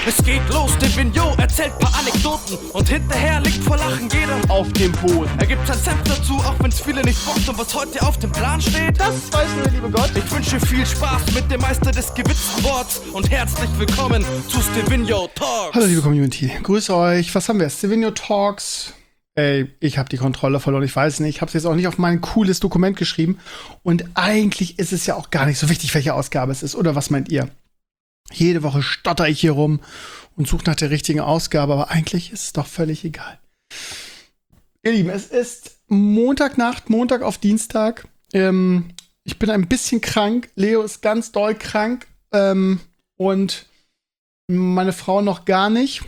Es geht los, der Vignot erzählt paar Anekdoten und hinterher liegt vor Lachen jeder auf dem Boden. Er gibt sein Senf dazu, auch wenn's viele nicht bockt. Und was heute auf dem Plan steht, das weiß nur der liebe Gott. Ich wünsche viel Spaß mit dem Meister des gewitzten Worts und herzlich willkommen zu Stevino Talks. Hallo liebe Community, grüße euch. Was haben wir? Stevino Talks. Ey, ich habe die Kontrolle verloren, ich weiß nicht. Ich habe es jetzt auch nicht auf mein cooles Dokument geschrieben. Und eigentlich ist es ja auch gar nicht so wichtig, welche Ausgabe es ist. Oder was meint ihr? Jede Woche stotter ich hier rum und suche nach der richtigen Ausgabe. Aber eigentlich ist es doch völlig egal. Ihr Lieben, es ist Montagnacht, Montag auf Dienstag. Ich bin ein bisschen krank. Leo ist ganz doll krank. Und meine Frau noch gar nicht.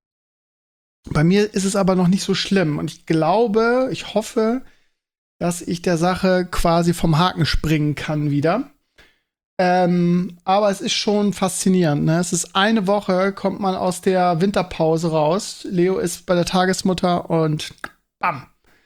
Bei mir ist es aber noch nicht so schlimm. Und ich glaube, ich hoffe, dass ich der Sache quasi vom Haken springen kann wieder. Aber es ist schon faszinierend. Ne? Es ist eine Woche, kommt man aus der Winterpause raus. Leo ist bei der Tagesmutter und bam.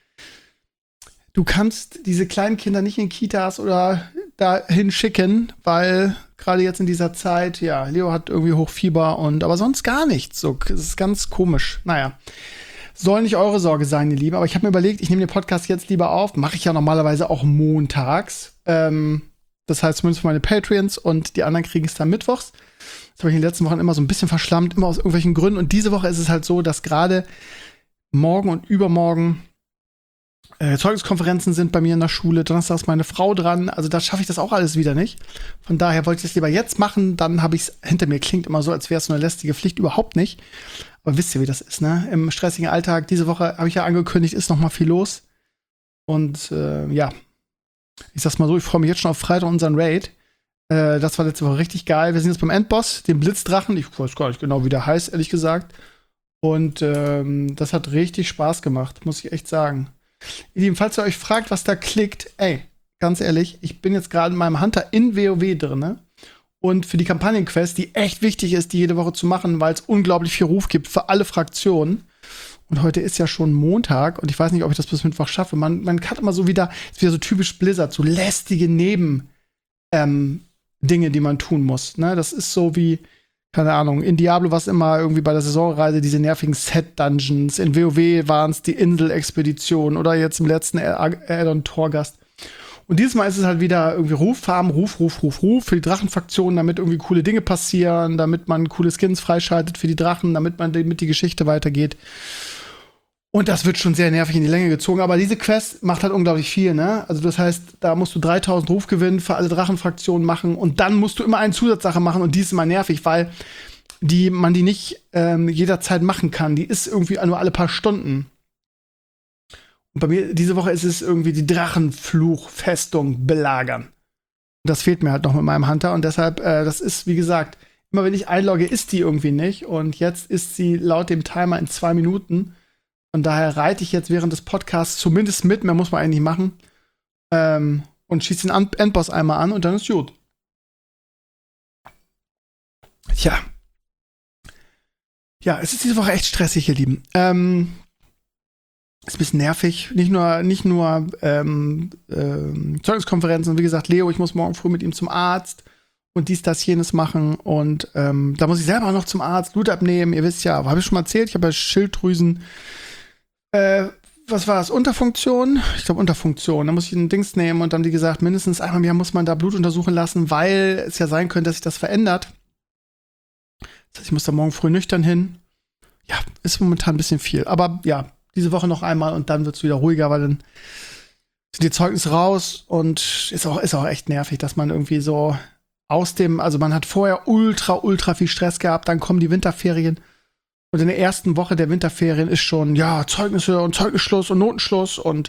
Du kannst diese kleinen Kinder nicht in Kitas oder dahin schicken, weil gerade jetzt in dieser Zeit, ja, Leo hat irgendwie Hochfieber aber sonst gar nichts. So, es ist ganz komisch. Naja, soll nicht eure Sorge sein, ihr Lieben. Aber ich habe mir überlegt, ich nehme den Podcast jetzt lieber auf. Mache ich ja normalerweise auch montags. Das heißt zumindest für meine Patreons und die anderen kriegen es dann mittwochs. Das habe ich in den letzten Wochen immer so ein bisschen verschlammt, immer aus irgendwelchen Gründen. Und diese Woche ist es halt so, dass gerade morgen und übermorgen Zeugniskonferenzen sind bei mir in der Schule. Donnerstag ist meine Frau dran. Also da schaffe ich das auch alles wieder nicht. Von daher wollte ich das lieber jetzt machen. Dann habe ich es hinter mir. Klingt immer so, als wäre es so eine lästige Pflicht. Überhaupt nicht. Aber wisst ihr, wie das ist, ne? Im stressigen Alltag. Diese Woche habe ich ja angekündigt, ist noch mal viel los. Und ja, ich sag's mal so, ich freue mich jetzt schon auf Freitag unseren Raid. Das war letzte Woche richtig geil. Wir sind jetzt beim Endboss, dem Blitzdrachen. Ich weiß gar nicht genau, wie der heißt, ehrlich gesagt. Und das hat richtig Spaß gemacht, muss ich echt sagen. Falls ihr euch fragt, was da klickt, ey, ganz ehrlich, ich bin jetzt gerade in meinem Hunter in WoW drin und für die Kampagnenquest, die echt wichtig ist, die jede Woche zu machen, weil es unglaublich viel Ruf gibt für alle Fraktionen. Und heute ist ja schon Montag und ich weiß nicht, ob ich das bis Mittwoch schaffe. Man hat immer so wieder, ist wieder so typisch Blizzard, so lästige Dinge, die man tun muss. Ne? Das ist so wie, keine Ahnung, in Diablo war es immer irgendwie bei der Saisonreise diese nervigen Set-Dungeons. In WoW waren es die Insel-Expedition oder jetzt im letzten Add-on Torghast. Und dieses Mal ist es halt wieder irgendwie Ruf für die Drachenfraktionen, damit irgendwie coole Dinge passieren, damit man coole Skins freischaltet für die Drachen, damit die Geschichte weitergeht. Und das wird schon sehr nervig in die Länge gezogen. Aber diese Quest macht halt unglaublich viel, ne? Also das heißt, da musst du 3000 Ruf gewinnen, für alle Drachenfraktionen machen. Und dann musst du immer eine Zusatzsache machen. Und die ist immer nervig, weil man die nicht jederzeit machen kann. Die ist irgendwie nur alle paar Stunden. Und bei mir diese Woche ist es irgendwie die Drachenfluchfestung belagern. Und das fehlt mir halt noch mit meinem Hunter. Und deshalb, das ist, wie gesagt, immer wenn ich einlogge, ist die irgendwie nicht. Und jetzt ist sie laut dem Timer in 2 Minuten. Von daher reite ich jetzt während des Podcasts zumindest mit, mehr muss man eigentlich machen, und schieße den Endboss einmal an und dann ist gut. Tja. Ja, es ist diese Woche echt stressig, ihr Lieben. Ist ein bisschen nervig. Nicht nur Zeugniskonferenzen. Wie gesagt, Leo, ich muss morgen früh mit ihm zum Arzt und dies, das, jenes machen. Und da muss ich selber noch zum Arzt Blut abnehmen. Ihr wisst ja, habe ich schon mal erzählt, ich habe ja Schilddrüsen. Was war das? Unterfunktion? Ich glaube, Unterfunktion. Da muss ich ein Dings nehmen und dann, wie gesagt, mindestens einmal im Jahr muss man da Blut untersuchen lassen, weil es ja sein könnte, dass sich das verändert. Das heißt, ich muss da morgen früh nüchtern hin. Ja, ist momentan ein bisschen viel. Aber ja, diese Woche noch einmal und dann wird es wieder ruhiger, weil dann sind die Zeugnisse raus und ist auch echt nervig, dass man irgendwie so also man hat vorher ultra viel Stress gehabt, dann kommen die Winterferien. Und in der ersten Woche der Winterferien ist schon, ja, Zeugnisse und Zeugnisschluss und Notenschluss und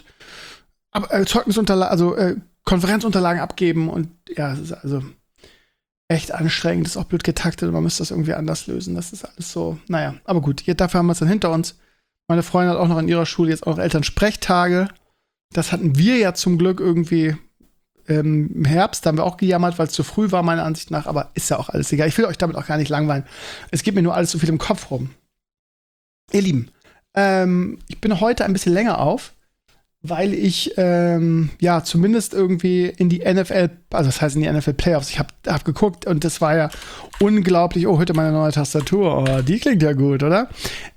Konferenzunterlagen abgeben. Und ja, es ist also echt anstrengend, ist auch blöd getaktet und man müsste das irgendwie anders lösen. Das ist alles so, naja, aber gut, dafür haben wir es dann hinter uns. Meine Freundin hat auch noch in ihrer Schule jetzt auch Elternsprechtage. Das hatten wir ja zum Glück irgendwie im Herbst, da haben wir auch gejammert, weil es zu früh war, meiner Ansicht nach, aber ist ja auch alles egal. Ich will euch damit auch gar nicht langweilen. Es geht mir nur alles so viel im Kopf rum. Ihr Lieben, ich bin heute ein bisschen länger auf, weil ich ja zumindest irgendwie in die NFL, also das heißt in die NFL Playoffs, ich hab geguckt und das war ja unglaublich. Oh, heute meine neue Tastatur. Oh, die klingt ja gut, oder?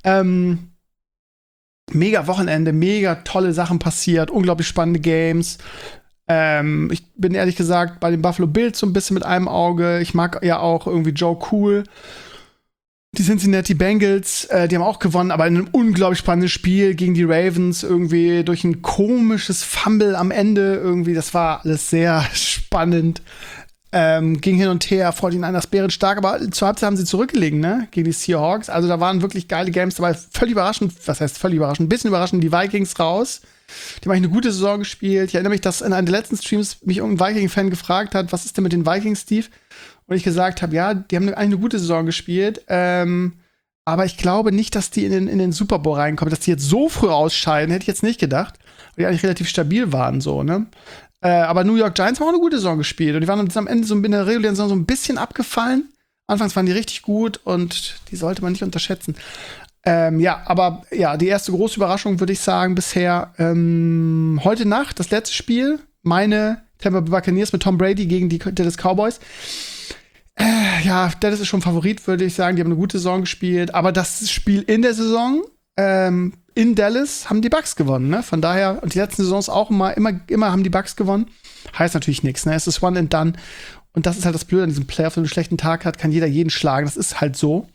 Mega Wochenende, mega tolle Sachen passiert, unglaublich spannende Games. Ich bin ehrlich gesagt bei den Buffalo Bills so ein bisschen mit einem Auge. Ich mag ja auch irgendwie Joe Cool. Die Cincinnati Bengals, die haben auch gewonnen, aber in einem unglaublich spannenden Spiel gegen die Ravens irgendwie durch ein komisches Fumble am Ende irgendwie. Das war alles sehr spannend. Ging hin und her, 49ers bärenstark, aber zur Halbzeit haben sie zurückgelegen, ne? Gegen die Seahawks. Also da waren wirklich geile Games dabei. Völlig überraschend, was heißt völlig überraschend? Ein bisschen überraschend, die Vikings raus. Die haben eigentlich eine gute Saison gespielt. Ich erinnere mich, dass in einem der letzten Streams mich irgendein Viking-Fan gefragt hat, was ist denn mit den Vikings, Steve? Und ich gesagt habe, ja, die haben eigentlich eine gute Saison gespielt. Aber ich glaube nicht, dass die in den Super Bowl reinkommen. Dass die jetzt so früh ausscheiden, hätte ich jetzt nicht gedacht. Weil die eigentlich relativ stabil waren, so, ne? Aber New York Giants haben auch eine gute Saison gespielt. Und die waren am Ende so in der regulären Saison so ein bisschen abgefallen. Anfangs waren die richtig gut und die sollte man nicht unterschätzen. Ja, aber ja, die erste große Überraschung würde ich sagen bisher heute Nacht, das letzte Spiel, meine Tampa Bay Buccaneers mit Tom Brady gegen die Dallas Cowboys. Ja, Dallas ist schon Favorit, würde ich sagen. Die haben eine gute Saison gespielt. Aber das Spiel in der Saison in Dallas haben die Bucks gewonnen, ne? Von daher, und die letzten Saisons auch immer haben die Bucks gewonnen. Heißt natürlich nichts, ne? Es ist one and done. Und das ist halt das Blöde an diesem Playoff. Wenn du einen schlechten Tag hat, kann jeder jeden schlagen. Das ist halt so.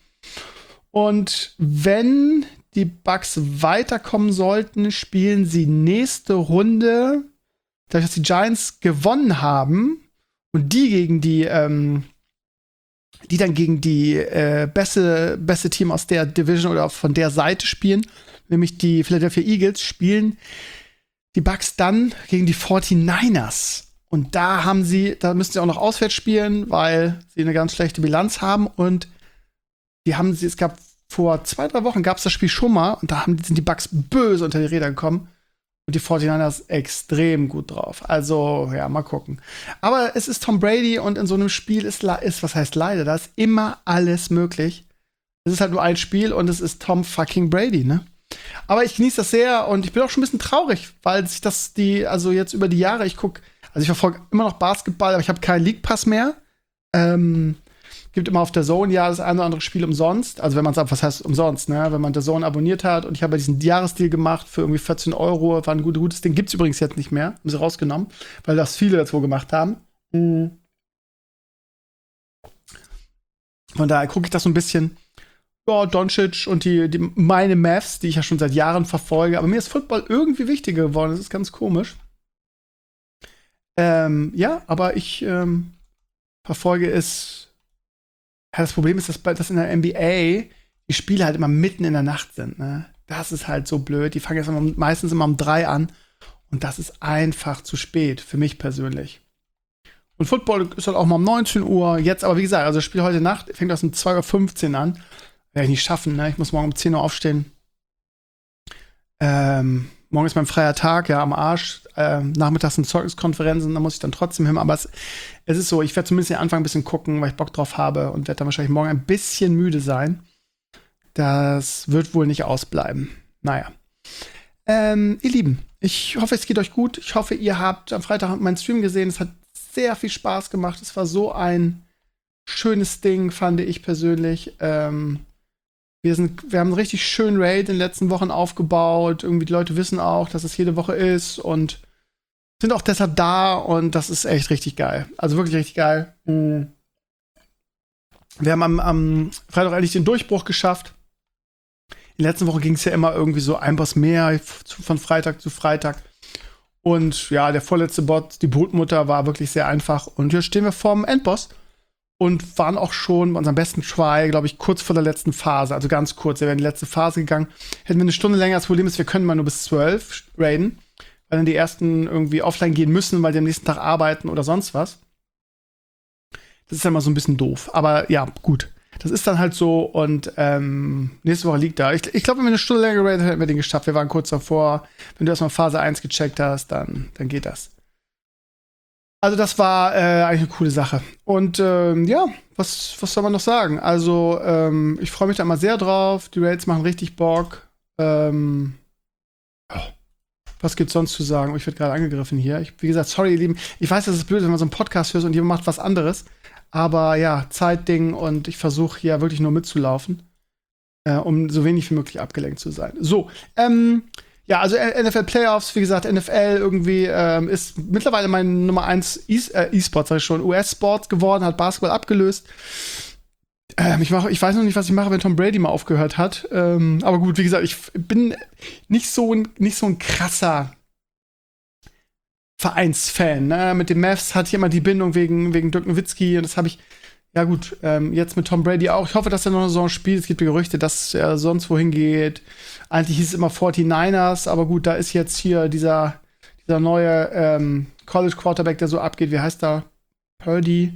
Und wenn die Bucks weiterkommen sollten, spielen sie nächste Runde, dadurch, dass die Giants gewonnen haben und die gegen die dann gegen die beste Team aus der Division oder von der Seite spielen, nämlich die Philadelphia Eagles, spielen die Bucks dann gegen die 49ers. Und da müssen sie auch noch auswärts spielen, weil sie eine ganz schlechte Bilanz haben. Und es gab vor 2-3 Wochen gab es das Spiel schon mal und da sind die Bucks böse unter die Räder gekommen. Und die 49ers extrem gut drauf. Also, ja, mal gucken. Aber es ist Tom Brady und in so einem Spiel ist was heißt leider, da ist immer alles möglich. Es ist halt nur ein Spiel und es ist Tom fucking Brady, ne? Aber ich genieße das sehr und ich bin auch schon ein bisschen traurig, weil sich also jetzt über die Jahre, ich verfolge immer noch Basketball, aber ich habe keinen League Pass mehr. Gibt immer auf der Zone ja das eine oder andere Spiel umsonst. Also wenn man es was heißt umsonst, ne? Wenn man der Zone abonniert hat und ich habe diesen Jahresdeal gemacht für irgendwie 14 €, war ein gutes Ding. Gibt's übrigens jetzt nicht mehr, haben sie rausgenommen, weil das viele jetzt wohl gemacht haben. Von daher gucke ich das so ein bisschen. Ja, Doncic und meine Mavs, die ich ja schon seit Jahren verfolge. Aber mir ist Football irgendwie wichtiger geworden. Das ist ganz komisch. Ja, aber ich verfolge es. Ja, das Problem ist, dass in der NBA die Spiele halt immer mitten in der Nacht sind. Ne? Das ist halt so blöd. Die fangen jetzt meistens immer um 3 an. Und das ist einfach zu spät, für mich persönlich. Und Football ist halt auch mal um 19 Uhr. Jetzt, aber wie gesagt, also das Spiel heute Nacht fängt das um 2:15 Uhr an. Werde ich nicht schaffen, ne? Ich muss morgen um 10 Uhr aufstehen. Morgen ist mein freier Tag, ja, am Arsch. Nachmittags sind Zeugniskonferenzen, da muss ich dann trotzdem hin. Aber es ist so, ich werde zumindest den Anfang ein bisschen gucken, weil ich Bock drauf habe und werde dann wahrscheinlich morgen ein bisschen müde sein. Das wird wohl nicht ausbleiben. Naja. Ihr Lieben, ich hoffe, es geht euch gut. Ich hoffe, ihr habt am Freitag meinen Stream gesehen. Es hat sehr viel Spaß gemacht. Es war so ein schönes Ding, fand ich persönlich. Wir haben einen richtig schönen Raid in den letzten Wochen aufgebaut. Irgendwie die Leute wissen auch, dass es jede Woche ist und sind auch deshalb da und das ist echt richtig geil. Also wirklich richtig geil. Wir haben am Freitag eigentlich den Durchbruch geschafft. In der letzten Woche ging es ja immer irgendwie so ein Boss mehr von Freitag zu Freitag. Und ja, der vorletzte Bot, die Brutmutter, war wirklich sehr einfach. Und hier stehen wir vorm Endboss. Und waren auch schon bei unserem besten Try, glaube ich, kurz vor der letzten Phase. Also ganz kurz. Wir wären in die letzte Phase gegangen. Hätten wir eine Stunde länger. Das Problem ist, wir können mal nur bis 12 raiden. Weil dann die ersten irgendwie offline gehen müssen, weil die am nächsten Tag arbeiten oder sonst was. Das ist ja mal so ein bisschen doof. Aber ja, gut. Das ist dann halt so. Und nächste Woche liegt da. Ich glaube, wenn wir eine Stunde länger geradet hätten wir den geschafft. Wir waren kurz davor. Wenn du erstmal Phase 1 gecheckt hast, dann geht das. Also das war eigentlich eine coole Sache. Und ja, was soll man noch sagen? Also ich freue mich da immer sehr drauf. Die Raids machen richtig Bock. Ja. Was gibt's sonst zu sagen? Ich werde gerade angegriffen hier. Wie gesagt, sorry, ihr Lieben. Ich weiß, das ist blöd, wenn man so einen Podcast hört und jemand macht was anderes. Aber ja, Zeitding und ich versuche hier wirklich nur mitzulaufen, um so wenig wie möglich abgelenkt zu sein. So, ja, also NFL Playoffs, wie gesagt, NFL irgendwie ist mittlerweile mein Nummer 1 E-Sport, sag ich schon, US-Sport geworden, hat Basketball abgelöst. Ich weiß noch nicht, was ich mache, wenn Tom Brady mal aufgehört hat. Aber gut, wie gesagt, ich bin nicht so ein krasser Vereinsfan. Ne? Mit den Mavs hatte ich immer die Bindung wegen Dirk Nowitzki und das habe ich, ja gut, jetzt mit Tom Brady auch. Ich hoffe, dass er noch eine Saison spielt. Es gibt Gerüchte, dass er sonst wohin geht. Eigentlich hieß es immer 49ers, aber gut, da ist jetzt hier dieser neue College-Quarterback, der so abgeht. Wie heißt der? Purdy.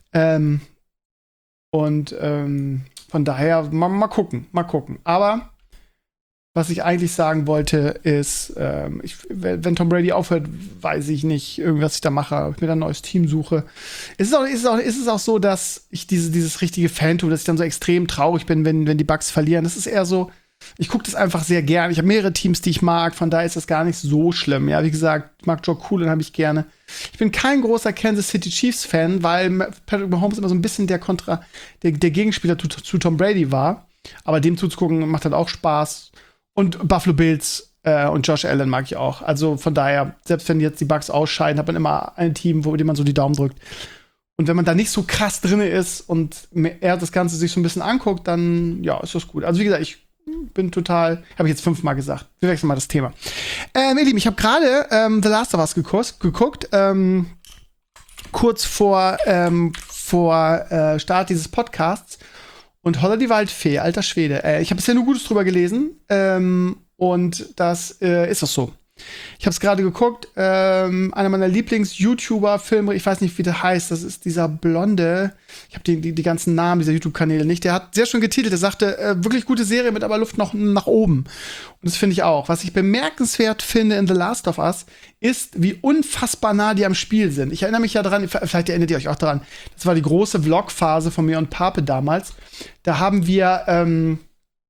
Und von daher, mal gucken. Aber was ich eigentlich sagen wollte, ist, wenn Tom Brady aufhört, weiß ich nicht, was ich da mache, ob ich mir dann ein neues Team suche. Ist es auch so, dass ich dieses richtige Fantum, dass ich dann so extrem traurig bin, wenn die Bucks verlieren. Das ist eher so, ich gucke das einfach sehr gern. Ich habe mehrere Teams, die ich mag, von daher ist das gar nicht so schlimm. Ja, wie gesagt, ich mag Joe Cool, den habe ich gerne. Ich bin kein großer Kansas City Chiefs-Fan, weil Patrick Mahomes immer so ein bisschen der Gegenspieler zu Tom Brady war. Aber dem zuzugucken macht halt auch Spaß. Und Buffalo Bills und Josh Allen mag ich auch. Also von daher, selbst wenn jetzt die Bucks ausscheiden, hat man immer ein Team, wo dem man so die Daumen drückt. Und wenn man da nicht so krass drin ist und er das Ganze sich so ein bisschen anguckt, dann ja, ist das gut. Also wie gesagt, ich bin total, habe ich jetzt 5-mal gesagt. Wir wechseln mal das Thema. Ihr Lieben, ich habe gerade The Last of Us geguckt, kurz vor Start dieses Podcasts. Und Holla die Waldfee, alter Schwede. Ich habe bisher nur Gutes drüber gelesen. Und das ist auch so. Ich habe es gerade geguckt. Einer meiner Lieblings-YouTuber-Filme, ich weiß nicht, wie der heißt. Das ist dieser Blonde. Ich habe die ganzen Namen dieser YouTube-Kanäle nicht. Der hat sehr schön getitelt. Der sagte, wirklich gute Serie mit aber Luft noch nach oben. Und das finde ich auch. Was ich bemerkenswert finde in The Last of Us, ist, wie unfassbar nah die am Spiel sind. Ich erinnere mich ja daran, vielleicht erinnert ihr euch auch daran, das war die große Vlog-Phase von mir und Pape damals. Da haben wir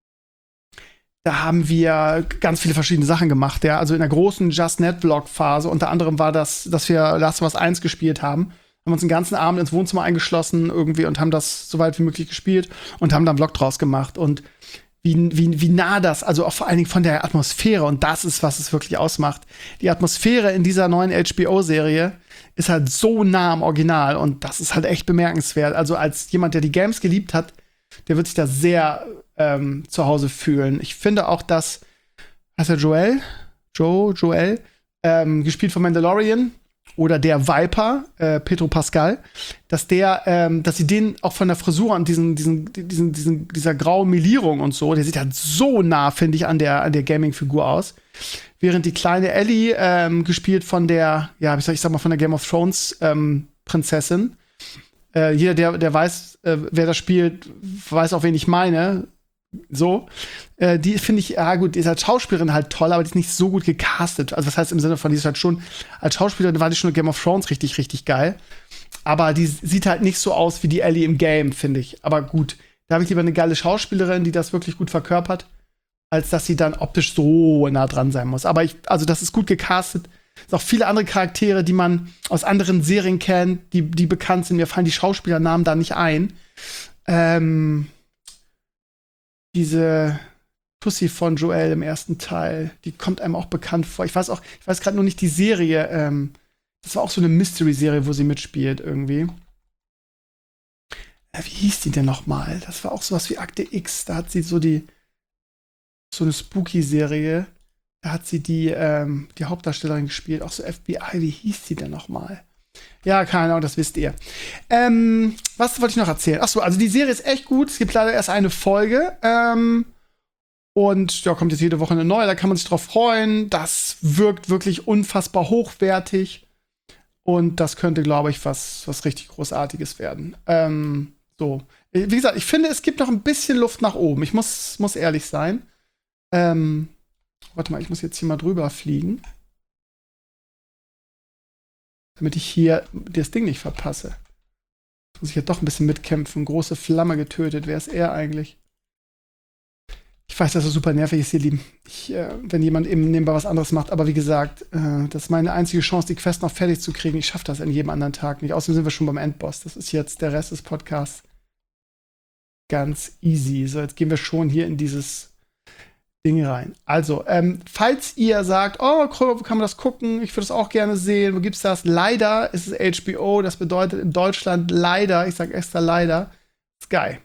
ganz viele verschiedene Sachen gemacht, ja. Also in der großen JustNet-Vlog-Phase, unter anderem war das, dass wir Last of Us 1 gespielt haben. Haben uns den ganzen Abend ins Wohnzimmer eingeschlossen irgendwie und haben das so weit wie möglich gespielt und haben dann einen Vlog draus gemacht. Und wie nah das, also auch vor allen Dingen von der Atmosphäre, und das ist, was es wirklich ausmacht. Die Atmosphäre in dieser neuen HBO-Serie ist halt so nah am Original und das ist halt echt bemerkenswert. Also als jemand, der die Games geliebt hat, der wird sich da sehr zu Hause fühlen. Ich finde auch, dass heißt er Joel, gespielt von Mandalorian oder der Viper, Pedro Pascal, dass sie den auch von der Frisur und dieser grauen Melierung und so, der sieht halt so nah, finde ich, an der Gaming-Figur aus. Während die kleine Ellie, gespielt von der, ja, ich sag mal, von der Game of Thrones Prinzessin, jeder, der weiß, wer das spielt, weiß auch, wen ich meine. So, die finde ich, ja gut, die ist als Schauspielerin halt toll, aber die ist nicht so gut gecastet. Also was heißt im Sinne von, die ist halt schon, als Schauspielerin war die schon in Game of Thrones richtig, richtig geil. Aber die sieht halt nicht so aus wie die Ellie im Game, finde ich. Aber gut, da habe ich lieber eine geile Schauspielerin, die das wirklich gut verkörpert, als dass sie dann optisch so nah dran sein muss. Aber also das ist gut gecastet. Es sind auch viele andere Charaktere, die man aus anderen Serien kennt, die bekannt sind. Mir fallen die Schauspielernamen da nicht ein. Diese Tussi von Joel im ersten Teil, die kommt einem auch bekannt vor. Ich weiß gerade nur nicht die Serie. Das war auch so eine Mystery-Serie, wo sie mitspielt irgendwie. Wie hieß die denn noch mal? Das war auch sowas wie Akte X. Da hat sie so eine Spooky-Serie. Da hat sie die Hauptdarstellerin gespielt. Auch so FBI. Wie hieß die denn noch mal? Ja, keine Ahnung, das wisst ihr. Was wollte ich noch erzählen? Achso, also die Serie ist echt gut. Es gibt leider erst eine Folge. Und ja, kommt jetzt jede Woche eine neue. Da kann man sich drauf freuen. Das wirkt wirklich unfassbar hochwertig. Und das könnte, glaube ich, was richtig Großartiges werden. So. Wie gesagt, ich finde, es gibt noch ein bisschen Luft nach oben. Ich muss ehrlich sein. Warte mal, ich muss jetzt hier mal drüber fliegen. Damit ich hier das Ding nicht verpasse. Muss ich ja doch ein bisschen mitkämpfen. Große Flamme getötet. Wer ist er eigentlich? Ich weiß, dass es super nervig ist, ihr Lieben. Wenn jemand eben nebenbei was anderes macht. Aber wie gesagt, das ist meine einzige Chance, die Quest noch fertig zu kriegen. Ich schaffe das an jedem anderen Tag nicht. Außerdem sind wir schon beim Endboss. Das ist jetzt der Rest des Podcasts. Ganz easy. So, jetzt gehen wir schon hier in dieses Ding rein. Also, falls ihr sagt, oh, wo kann man das gucken? Ich würde es auch gerne sehen. Wo gibt's das? Leider ist es HBO. Das bedeutet in Deutschland leider, ich sage extra leider, Sky.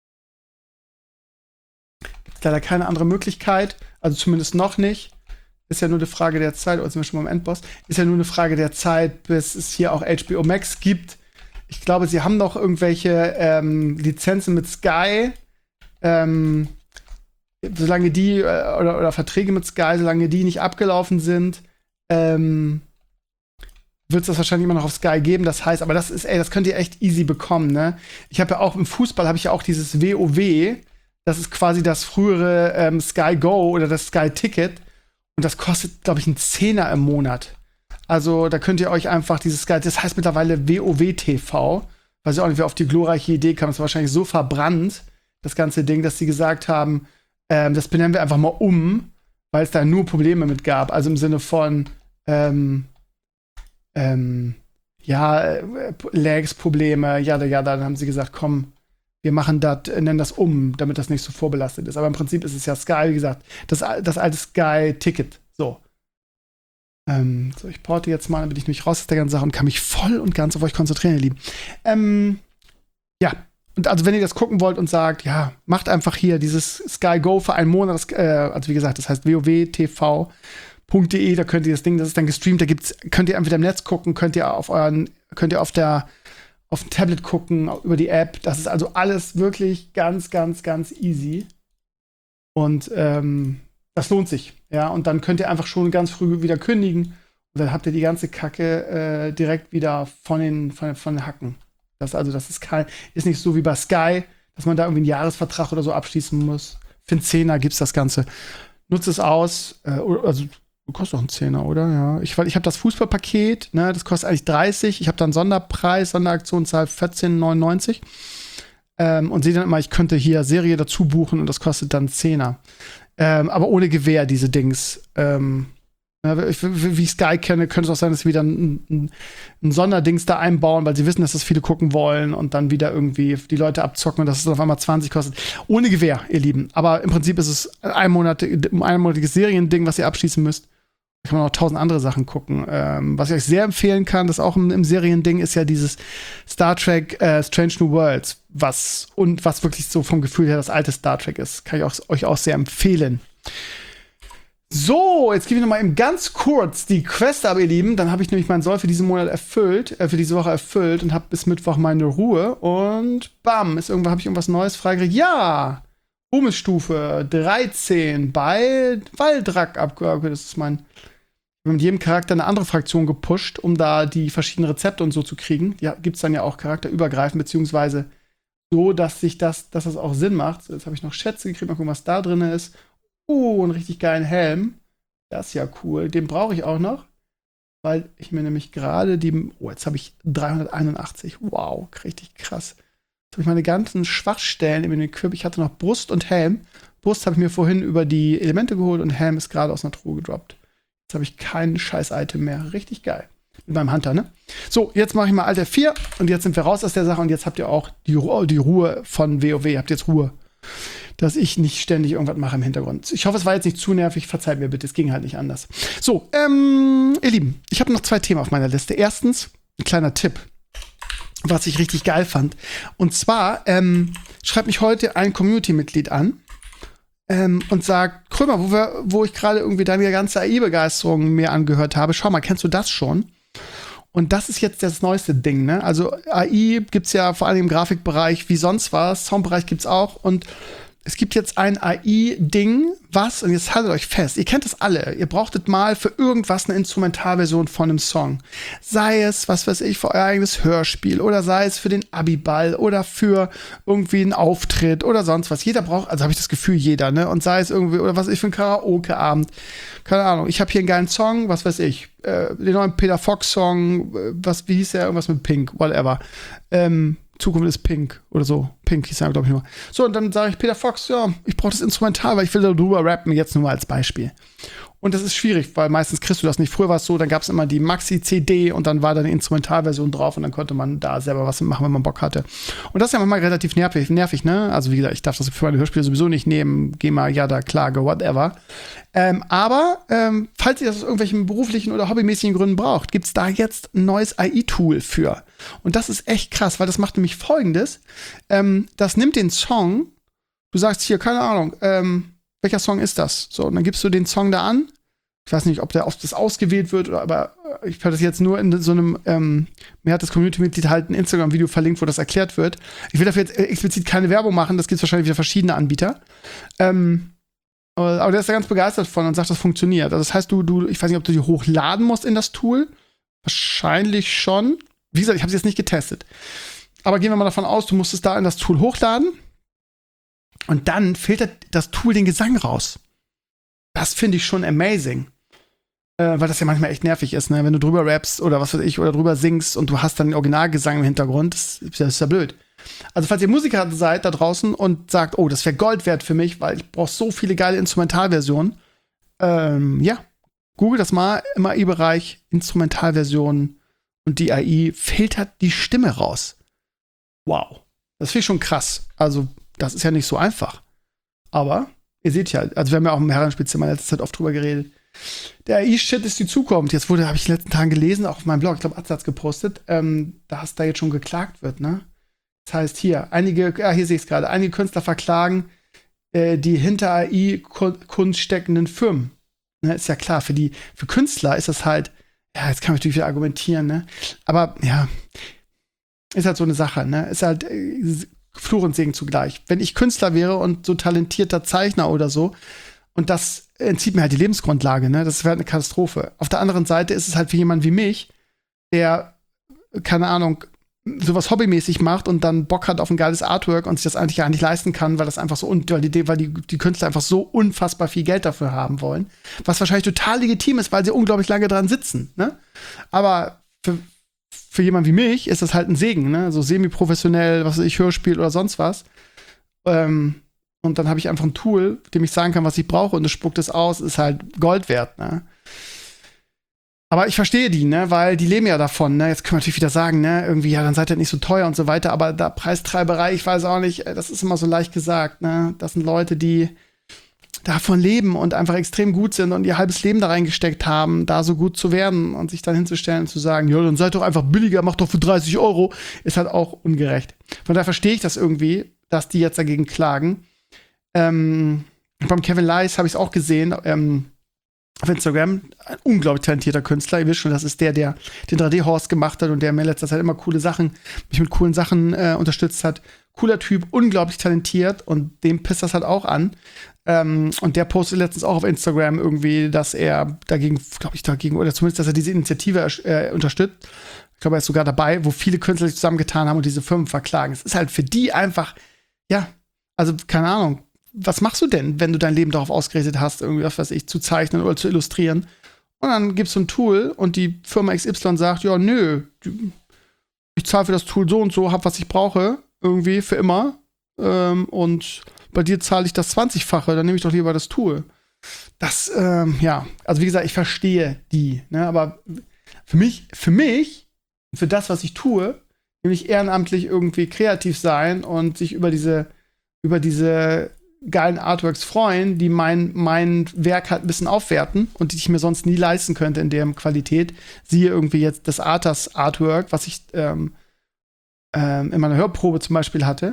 Gibt leider keine andere Möglichkeit. Also zumindest noch nicht. Ist ja nur eine Frage der Zeit. Oder sind wir schon beim Endboss? Ist ja nur eine Frage der Zeit, bis es hier auch HBO Max gibt. Ich glaube, sie haben noch irgendwelche Lizenzen mit Sky. Solange die, oder Verträge mit Sky, solange die nicht abgelaufen sind, wird es das wahrscheinlich immer noch auf Sky geben. Das heißt, aber das könnt ihr echt easy bekommen, ne? Ich habe ja auch im Fußball habe ich ja auch dieses WoW. Das ist quasi das frühere Sky Go oder das Sky Ticket. Und das kostet, glaube ich, einen Zehner im Monat. Also, da könnt ihr euch einfach dieses Sky, das heißt mittlerweile WoW TV. Weiß ich auch nicht, wer auf die glorreiche Idee kam. Das war wahrscheinlich so verbrannt, das ganze Ding, dass sie gesagt haben, das benennen wir einfach mal um, weil es da nur Probleme mit gab. Also im Sinne von, Lags, Probleme, dann haben sie gesagt, komm, wir machen das, nennen das um, damit das nicht so vorbelastet ist. Aber im Prinzip ist es ja Sky, wie gesagt, das alte Sky-Ticket. So. So, ich porte jetzt mal, damit ich mich raus aus der ganzen Sache und kann mich voll und ganz auf euch konzentrieren, ihr Lieben. Ja. Und also, wenn ihr das gucken wollt und sagt, ja, macht einfach hier dieses Sky Go für einen Monat, also wie gesagt, das heißt wowtv.de, da könnt ihr das Ding, das ist dann gestreamt, könnt ihr entweder im Netz gucken, könnt ihr auf dem Tablet gucken, über die App. Das ist also alles wirklich ganz, ganz, ganz easy. Und das lohnt sich. Ja, und dann könnt ihr einfach schon ganz früh wieder kündigen. Und dann habt ihr die ganze Kacke direkt wieder von den Hacken. Das ist nicht so wie bei Sky, dass man da irgendwie einen Jahresvertrag oder so abschließen muss. Für einen Zehner gibt's das Ganze. Nutzt es aus. Also, kostet doch einen Zehner, oder? Ja. Ich habe das Fußballpaket, ne, das kostet eigentlich 30. Ich habe dann Sonderpreis, Sonderaktionszahl 14,99. Und sehe dann immer, ich könnte hier Serie dazu buchen und das kostet dann 10er. Aber ohne Gewähr, diese Dings. Wie ich Sky kenne, könnte es auch sein, dass sie wieder ein Sonderdings da einbauen, weil sie wissen, dass das viele gucken wollen und dann wieder irgendwie die Leute abzocken und dass es dann auf einmal 20 kostet. Ohne Gewähr, ihr Lieben. Aber im Prinzip ist es ein einmonatiges Seriending, was ihr abschließen müsst. Da kann man noch 1000 andere Sachen gucken. Was ich euch sehr empfehlen kann, das auch im Seriending, ist ja dieses Star Trek Strange New Worlds, was wirklich so vom Gefühl her das alte Star Trek ist. Kann ich euch auch sehr empfehlen. So, jetzt gebe ich noch mal eben ganz kurz die Quest ab, ihr Lieben. Dann habe ich nämlich meinen Soll für diesen Monat für diese Woche erfüllt und habe bis Mittwoch meine Ruhe. Und bam, habe ich irgendwas Neues freigekriegt. Ja! Ruhmesstufe 13 bei Waldrak-Abgeordnete. Das ist mein. Ich habe mit jedem Charakter eine andere Fraktion gepusht, um da die verschiedenen Rezepte und so zu kriegen. Ja, gibt's dann ja auch charakterübergreifend, beziehungsweise so, dass das auch Sinn macht. So, jetzt habe ich noch Schätze gekriegt, mal gucken, was da drin ist. Einen richtig geilen Helm. Das ist ja cool. Den brauche ich auch noch, weil ich mir nämlich gerade jetzt habe ich 381. Wow, richtig krass. Jetzt habe ich meine ganzen Schwachstellen in den Equip. Ich hatte noch Brust und Helm. Brust habe ich mir vorhin über die Elemente geholt und Helm ist gerade aus einer Truhe gedroppt. Jetzt habe ich kein Scheiß-Item mehr. Richtig geil. Mit meinem Hunter, ne? So, jetzt mache ich mal Alter 4 und jetzt sind wir raus aus der Sache und jetzt habt ihr auch die Ruhe von WoW. Ihr habt jetzt Ruhe. Dass ich nicht ständig irgendwas mache im Hintergrund. Ich hoffe, es war jetzt nicht zu nervig. Verzeiht mir bitte, es ging halt nicht anders. So, ihr Lieben, ich habe noch 2 Themen auf meiner Liste. Erstens, ein kleiner Tipp, was ich richtig geil fand. Und zwar schreibt mich heute ein Community-Mitglied an und sagt, Krömer, wo ich gerade irgendwie deine ganze AI-Begeisterung mir angehört habe, schau mal, kennst du das schon? Und das ist jetzt das neueste Ding, ne? Also AI gibt's ja vor allem im Grafikbereich wie sonst was, Soundbereich gibt's auch und es gibt jetzt ein AI-Ding, und jetzt haltet euch fest, ihr kennt das alle, ihr brauchtet mal für irgendwas eine Instrumentalversion von einem Song. Sei es, was weiß ich, für euer eigenes Hörspiel oder sei es für den Abiball oder für irgendwie einen Auftritt oder sonst was. Jeder braucht, also habe ich das Gefühl, jeder, ne? Und sei es irgendwie, oder was weiß ich, für einen Karaoke-Abend. Keine Ahnung, ich habe hier einen geilen Song, was weiß ich, den neuen Peter Fox-Song, wie hieß der, irgendwas mit Pink, whatever. Zukunft ist Pink oder so. Pink hieß er, glaube ich nur. So, und dann sage ich Peter Fox, ja, ich brauche das Instrumental, weil ich will darüber rappen, jetzt nur mal als Beispiel. Und das ist schwierig, weil meistens kriegst du das nicht. Früher war es so, dann gab es immer die Maxi-CD und dann war da eine Instrumentalversion drauf und dann konnte man da selber was machen, wenn man Bock hatte. Und das ist ja manchmal relativ nervig, ne? Also wie gesagt, ich darf das für meine Hörspiele sowieso nicht nehmen. GEMA, Jada, Klage, whatever. Aber falls ihr das aus irgendwelchen beruflichen oder hobbymäßigen Gründen braucht, gibt es da jetzt ein neues AI-Tool für. Und das ist echt krass, weil das macht nämlich Folgendes. Das nimmt den Song, du sagst hier, keine Ahnung, welcher Song ist das? So, und dann gibst du den Song da an. Ich weiß nicht, ob das ausgewählt wird, aber ich habe das jetzt nur in so einem, mir hat das Community-Mitglied halt ein Instagram-Video verlinkt, wo das erklärt wird. Ich will dafür jetzt explizit keine Werbung machen, das gibt es wahrscheinlich wieder verschiedene Anbieter. Aber der ist da ganz begeistert von und sagt, das funktioniert. Also das heißt, ich weiß nicht, ob du die hochladen musst in das Tool. Wahrscheinlich schon. Wie gesagt, ich habe es jetzt nicht getestet. Aber gehen wir mal davon aus, du musst es da in das Tool hochladen. Und dann filtert das Tool den Gesang raus. Das finde ich schon amazing. Weil das ja manchmal echt nervig ist, ne? Wenn du drüber rappst oder was weiß ich, oder drüber singst und du hast dann den Originalgesang im Hintergrund, das ist ja blöd. Also falls ihr Musiker seid da draußen und sagt, oh, das wäre Gold wert für mich, weil ich brauche so viele geile Instrumentalversionen, ja, google das mal im AI-Bereich, Instrumentalversionen und die AI filtert die Stimme raus. Wow. Das finde ich schon krass. Also das ist ja nicht so einfach. Aber ihr seht ja, also wir haben ja auch im Herrenspielzimmer letzte Zeit oft drüber geredet. Der AI-Shit ist die Zukunft. Jetzt habe ich in den letzten Tagen gelesen, auch auf meinem Blog, ich glaube, Atze hat's gepostet, dass da jetzt schon geklagt wird, ne? Das heißt hier, hier sehe ich es gerade, einige Künstler verklagen die hinter AI-Kunst steckenden Firmen. Ne, ist ja klar, für Künstler ist das halt, ja, jetzt kann man natürlich wieder argumentieren, ne? Aber ja, ist halt so eine Sache, ne? Ist halt Fluch und Segen zugleich. Wenn ich Künstler wäre und so talentierter Zeichner oder so, und das entzieht mir halt die Lebensgrundlage, ne? Das wäre eine Katastrophe. Auf der anderen Seite ist es halt für jemanden wie mich, der, keine Ahnung, sowas hobbymäßig macht und dann Bock hat auf ein geiles Artwork und sich das eigentlich gar nicht leisten kann, weil das einfach so, weil die Künstler einfach so unfassbar viel Geld dafür haben wollen. Was wahrscheinlich total legitim ist, weil sie unglaublich lange dran sitzen, ne? Aber für jemanden wie mich ist das halt ein Segen, ne? So semi-professionell, was weiß ich, Hörspiel oder sonst was. Und dann habe ich einfach ein Tool, dem ich sagen kann, was ich brauche und es spuckt es aus, ist halt Gold wert, ne? Aber ich verstehe die, ne? Weil die leben ja davon, ne? Jetzt können wir natürlich wieder sagen, ne? Irgendwie, ja, dann seid ihr nicht so teuer und so weiter, aber da Preistreiberei, ich weiß auch nicht, das ist immer so leicht gesagt, ne? Das sind Leute, die davon leben und einfach extrem gut sind und ihr halbes Leben da reingesteckt haben, da so gut zu werden und sich dann hinzustellen und zu sagen, ja, dann seid doch einfach billiger, macht doch für 30 €, ist halt auch ungerecht. Von daher verstehe ich das irgendwie, dass die jetzt dagegen klagen. Beim Kevin Leis habe ich es auch gesehen, auf Instagram, ein unglaublich talentierter Künstler. Ihr wisst schon, das ist der den 3D-Horse gemacht hat und der mir in letzter Zeit immer mich mit coolen Sachen unterstützt hat. Cooler Typ, unglaublich talentiert und dem pisst das halt auch an. Und der postet letztens auch auf Instagram irgendwie, dass er dagegen, oder zumindest, dass er diese Initiative unterstützt. Ich glaube, er ist sogar dabei, wo viele Künstler sich zusammengetan haben und diese Firmen verklagen. Es ist halt für die einfach, ja, also keine Ahnung, was machst du denn, wenn du dein Leben darauf ausgerichtet hast, irgendwie, was weiß ich, zu zeichnen oder zu illustrieren? Und dann gibst du ein Tool und die Firma XY sagt, ja, nö, ich zahle für das Tool so und so, hab, was ich brauche, irgendwie für immer. Und bei dir zahle ich das 20-fache, dann nehme ich doch lieber das Tool. Das, ja, also wie gesagt, ich verstehe die, ne, aber für mich, für das, was ich tue, nämlich ehrenamtlich irgendwie kreativ sein und sich über diese geilen Artworks freuen, die mein Werk halt ein bisschen aufwerten und die ich mir sonst nie leisten könnte in der Qualität. Siehe irgendwie jetzt das Arthas Artwork, was ich in meiner Hörprobe zum Beispiel hatte.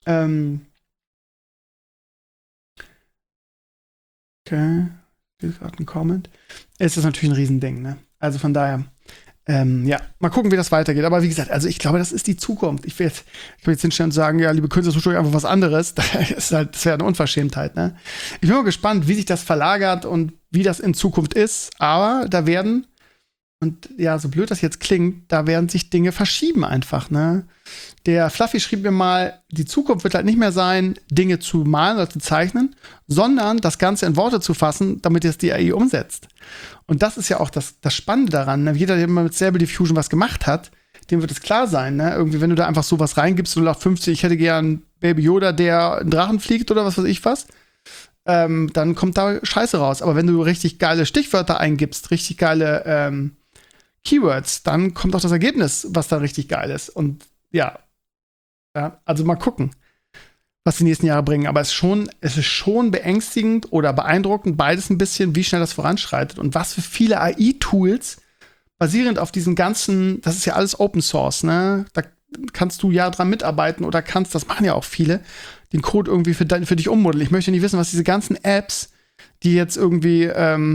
Okay, hier ist gerade ein Comment. Es ist natürlich ein Riesending, ne? Also von daher, ja, mal gucken, wie das weitergeht. Aber wie gesagt, also ich glaube, das ist die Zukunft. Ich will jetzt hinstellen und sagen, ja, liebe Künstler, sucht euch einfach was anderes. Das wäre eine Unverschämtheit, ne? Ich bin mal gespannt, wie sich das verlagert und wie das in Zukunft ist. Aber da werden, und ja, so blöd das jetzt klingt, da werden sich Dinge verschieben einfach, ne? Der Fluffy schrieb mir mal, die Zukunft wird halt nicht mehr sein, Dinge zu malen oder zu zeichnen, sondern das Ganze in Worte zu fassen, damit es die AI umsetzt. Und das ist ja auch das Spannende daran. Ne? Jeder, der mal mit Stable Diffusion was gemacht hat, dem wird es klar sein, ne? Irgendwie, wenn du da einfach sowas reingibst, 0850, ich hätte gern Baby Yoda, der einen Drachen fliegt oder was weiß ich was, dann kommt da Scheiße raus. Aber wenn du richtig geile Stichwörter eingibst, richtig geile Keywords, dann kommt auch das Ergebnis, was da richtig geil ist. Und ja, also mal gucken, was die nächsten Jahre bringen. Aber es ist schon beängstigend oder beeindruckend, beides ein bisschen, wie schnell das voranschreitet und was für viele AI-Tools basierend auf diesen ganzen, das ist ja alles Open Source, ne? Da kannst du ja dran mitarbeiten oder das machen ja auch viele, den Code irgendwie für dich ummodeln. Ich möchte nicht wissen, was diese ganzen Apps, die jetzt irgendwie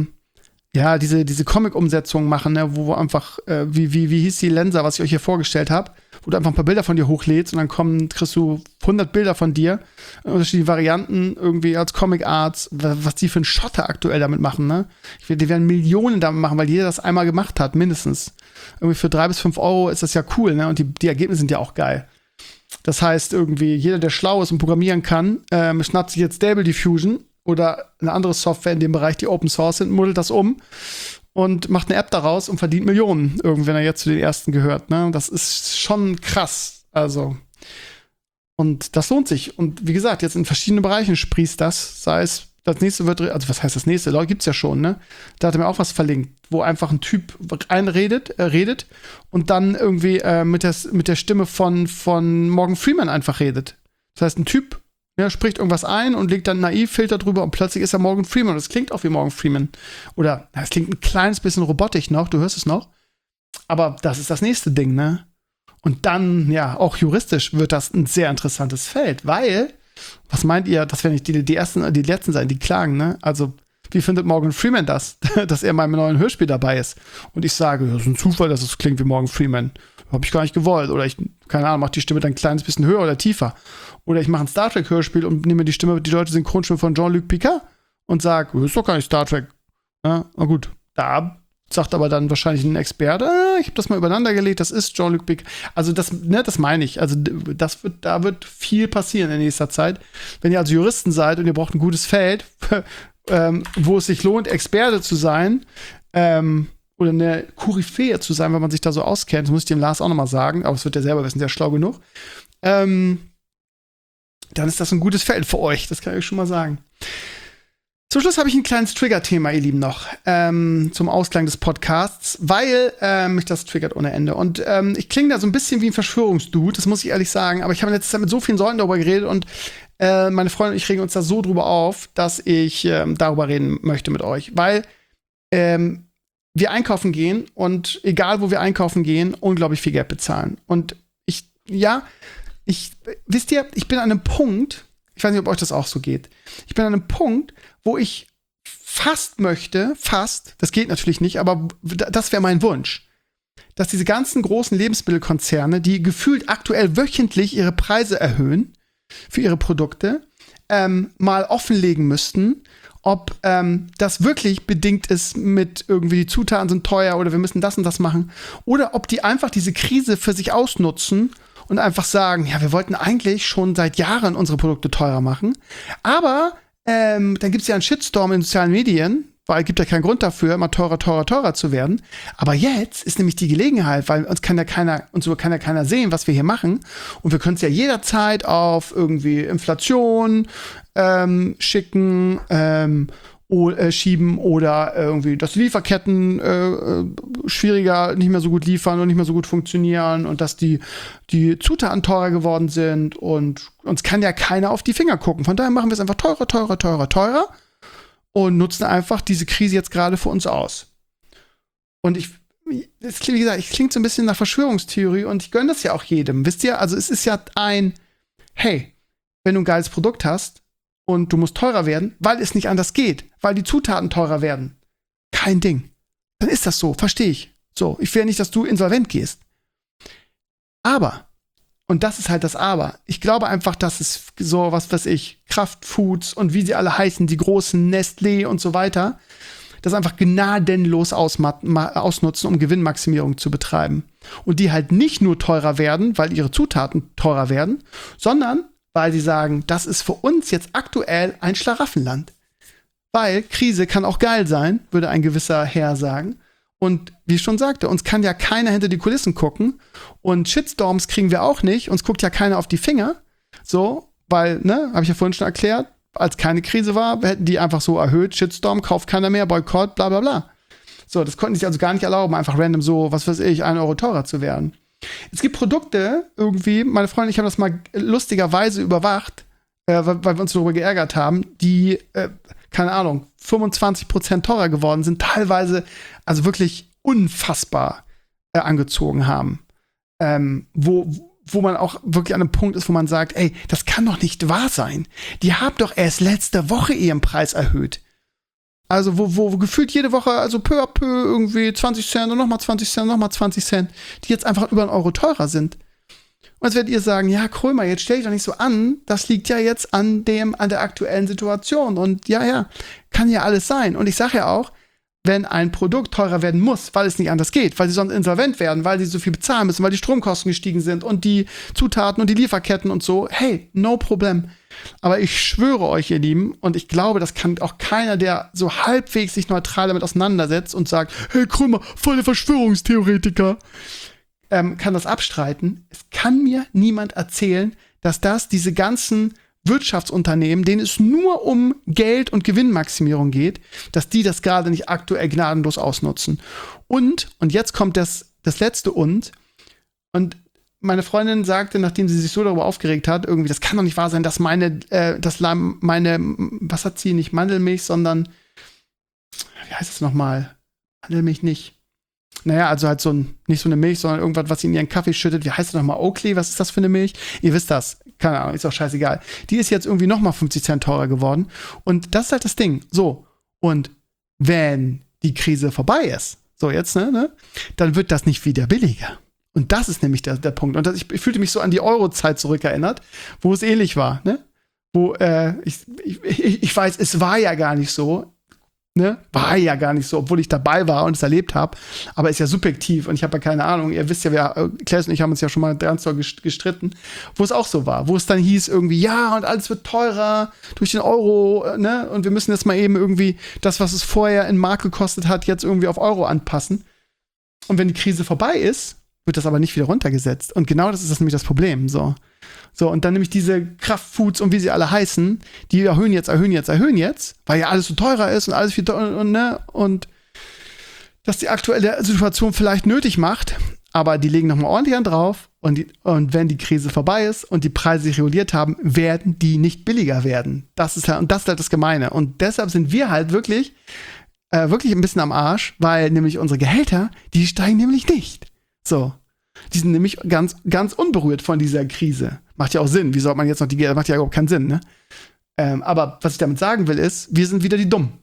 diese Comic-Umsetzungen machen, ne, wo einfach, wie hieß die Lensa, was ich euch hier vorgestellt habe, wo du einfach ein paar Bilder von dir hochlädst und dann kriegst du 100 Bilder von dir, unterschiedliche Varianten irgendwie als Comic-Arts, was die für einen Schotter aktuell damit machen, ne? Die werden Millionen damit machen, weil jeder das einmal gemacht hat, mindestens. Irgendwie für 3 bis 5 Euro ist das ja cool, ne? Und die Ergebnisse sind ja auch geil. Das heißt, irgendwie jeder, der schlau ist und programmieren kann, schnappt sich jetzt Stable Diffusion oder eine andere Software in dem Bereich, die Open Source sind, modelt das um und macht eine App daraus und verdient Millionen, wenn er jetzt zu den ersten gehört. Ne? Das ist schon krass. Also, und das lohnt sich. Und wie gesagt, jetzt in verschiedenen Bereichen sprießt das. Sei es, das nächste wird, also was heißt das nächste? Gibt's ja schon, ne? Da hat er mir auch was verlinkt, wo einfach ein Typ redet und dann irgendwie mit der Stimme von Morgan Freeman einfach redet. Das heißt, ein Typ spricht irgendwas ein und legt dann Naiv-Filter drüber und plötzlich ist er Morgan Freeman. Und das klingt auch wie Morgan Freeman. Oder es klingt ein kleines bisschen robotisch noch, du hörst es noch. Aber das ist das nächste Ding, ne? Und dann, ja, auch juristisch wird das ein sehr interessantes Feld, weil, was meint ihr, das werden nicht die letzten sein, die klagen, ne? Also, wie findet Morgan Freeman das, dass er in meinem neuen Hörspiel dabei ist? Und ich sage, das ist ein Zufall, dass es klingt wie Morgan Freeman. Hab ich gar nicht gewollt. Oder ich, keine Ahnung, mach die Stimme dann ein kleines bisschen höher oder tiefer. Oder ich mache ein Star Trek-Hörspiel und nehme die deutsche Synchronstimme von Jean-Luc Picard und sage, ist doch gar nicht Star Trek. Ja, na gut, da sagt aber dann wahrscheinlich ein Experte, ich habe das mal übereinander gelegt, das ist Jean-Luc Picard. Also das meine ich. Also da wird viel passieren in nächster Zeit. Wenn ihr also Juristen seid und ihr braucht ein gutes Feld, wo es sich lohnt, Experte zu sein, oder eine Koryphäe zu sein, wenn man sich da so auskennt, das muss ich dem Lars auch noch mal sagen, aber es wird er selber wissen, der ist schlau genug, dann ist das ein gutes Feld für euch, das kann ich euch schon mal sagen. Zum Schluss habe ich ein kleines Trigger-Thema, ihr Lieben, noch zum Ausklang des Podcasts, weil mich das triggert ohne Ende. Und ich klinge da so ein bisschen wie ein Verschwörungsdude, das muss ich ehrlich sagen, aber ich habe in letzter Zeit mit so vielen Leuten darüber geredet und meine Freundin und ich regen uns da so drüber auf, dass ich darüber reden möchte mit euch, weil wir einkaufen gehen und egal, wo wir einkaufen gehen, unglaublich viel Geld bezahlen. Und wisst ihr, ich bin an einem Punkt, ich weiß nicht, ob euch das auch so geht, ich bin an einem Punkt, wo ich fast, das geht natürlich nicht, aber das wäre mein Wunsch, dass diese ganzen großen Lebensmittelkonzerne, die gefühlt aktuell wöchentlich ihre Preise erhöhen für ihre Produkte, mal offenlegen müssten, ob das wirklich bedingt ist mit irgendwie die Zutaten sind teuer oder wir müssen das und das machen. Oder ob die einfach diese Krise für sich ausnutzen und einfach sagen, ja, wir wollten eigentlich schon seit Jahren unsere Produkte teurer machen. Aber dann gibt's ja einen Shitstorm in sozialen Medien, weil es gibt ja keinen Grund dafür, immer teurer zu werden. Aber jetzt ist nämlich die Gelegenheit, weil uns kann ja keiner sehen, was wir hier machen. Und wir können es ja jederzeit auf irgendwie Inflation schieben oder irgendwie, dass die Lieferketten schwieriger, nicht mehr so gut liefern und nicht mehr so gut funktionieren und dass die Zutaten teurer geworden sind und uns kann ja keiner auf die Finger gucken. Von daher machen wir es einfach teurer und nutzen einfach diese Krise jetzt gerade für uns aus. Und wie gesagt, ich klingt so ein bisschen nach Verschwörungstheorie und ich gönne das ja auch jedem. Wisst ihr, also es ist ja hey, wenn du ein geiles Produkt hast und du musst teurer werden, weil es nicht anders geht, weil die Zutaten teurer werden. Kein Ding. Dann ist das so, verstehe ich. So, ich will ja nicht, dass du insolvent gehst. Aber, und das ist halt das Aber, ich glaube einfach, dass es so, was weiß ich, Kraftfoods und wie sie alle heißen, die großen Nestlé und so weiter, das einfach gnadenlos ausnutzen, um Gewinnmaximierung zu betreiben. Und die halt nicht nur teurer werden, weil ihre Zutaten teurer werden, sondern weil sie sagen, das ist für uns jetzt aktuell ein Schlaraffenland. Weil Krise kann auch geil sein, würde ein gewisser Herr sagen. Und wie ich schon sagte, uns kann ja keiner hinter die Kulissen gucken. Und Shitstorms kriegen wir auch nicht. Uns guckt ja keiner auf die Finger. So, weil, ne, habe ich ja vorhin schon erklärt, als keine Krise war, hätten die einfach so erhöht, Shitstorm, kauft keiner mehr, Boykott, bla bla bla. So, das konnten die sich also gar nicht erlauben, einfach random so, was weiß ich, 1 Euro teurer zu werden. Es gibt Produkte irgendwie, meine Freunde und ich haben das mal lustigerweise überwacht, weil wir uns darüber geärgert haben, die, keine Ahnung, 25% teurer geworden sind, teilweise also wirklich unfassbar angezogen haben. Wo man auch wirklich an einem Punkt ist, wo man sagt, ey, das kann doch nicht wahr sein. Die haben doch erst letzte Woche ihren Preis erhöht. Also wo gefühlt jede Woche, also peu à peu irgendwie 20 Cent und nochmal 20 Cent, nochmal 20 Cent, die jetzt einfach über 1 Euro teurer sind. Und jetzt werdet ihr sagen, ja, Krömer, jetzt stell dich doch nicht so an, das liegt ja jetzt an der aktuellen Situation. Und ja, kann ja alles sein. Und ich sage ja auch, wenn ein Produkt teurer werden muss, weil es nicht anders geht, weil sie sonst insolvent werden, weil sie so viel bezahlen müssen, weil die Stromkosten gestiegen sind und die Zutaten und die Lieferketten und so, hey, no problem. Aber ich schwöre euch, ihr Lieben, und ich glaube, das kann auch keiner, der so halbwegs sich neutral damit auseinandersetzt und sagt, hey Krömer, voll der Verschwörungstheoretiker, kann das abstreiten. Es kann mir niemand erzählen, dass diese ganzen Wirtschaftsunternehmen, denen es nur um Geld und Gewinnmaximierung geht, dass die das gerade nicht aktuell gnadenlos ausnutzen. Und jetzt kommt das letzte und meine Freundin sagte, nachdem sie sich so darüber aufgeregt hat, irgendwie, das kann doch nicht wahr sein, dass meine, was hat sie, nicht Mandelmilch, sondern, wie heißt es nochmal? Mandelmilch nicht. Naja, also halt nicht so eine Milch, sondern irgendwas, was sie in ihren Kaffee schüttet. Wie heißt das nochmal? Oakley, was ist das für eine Milch? Ihr wisst das. Keine Ahnung, ist auch scheißegal. Die ist jetzt irgendwie nochmal 50 Cent teurer geworden. Und das ist halt das Ding. So. Und wenn die Krise vorbei ist, so jetzt, ne, dann wird das nicht wieder billiger. Und das ist nämlich der Punkt. Und ich fühlte mich so an die Euro-Zeit zurückerinnert, wo es ähnlich war, ne? Wo, ich weiß, es war ja gar nicht so, ne? War ja gar nicht so, obwohl ich dabei war und es erlebt habe. Aber ist ja subjektiv und ich habe ja keine Ahnung. Ihr wisst ja, Klaas und ich haben uns ja schon mal ganz doll gestritten, wo es auch so war. Wo es dann hieß irgendwie, ja, und alles wird teurer durch den Euro, ne? Und wir müssen jetzt mal eben irgendwie das, was es vorher in Mark gekostet hat, jetzt irgendwie auf Euro anpassen. Und wenn die Krise vorbei ist, wird das aber nicht wieder runtergesetzt. Und genau das ist nämlich das Problem. So, und dann nämlich diese Kraftfoods und wie sie alle heißen, die erhöhen jetzt, weil ja alles so teurer ist und alles viel teurer und dass die aktuelle Situation vielleicht nötig macht, aber die legen nochmal ordentlich an drauf und wenn die Krise vorbei ist und die Preise sich reguliert haben, werden die nicht billiger werden. Das ist halt das Gemeine. Und deshalb sind wir halt wirklich ein bisschen am Arsch, weil nämlich unsere Gehälter, die steigen nämlich nicht. So. Die sind nämlich ganz, ganz unberührt von dieser Krise. Macht ja auch Sinn. Wie soll man jetzt noch macht ja überhaupt keinen Sinn, ne? Aber was ich damit sagen will, ist, wir sind wieder die Dummen.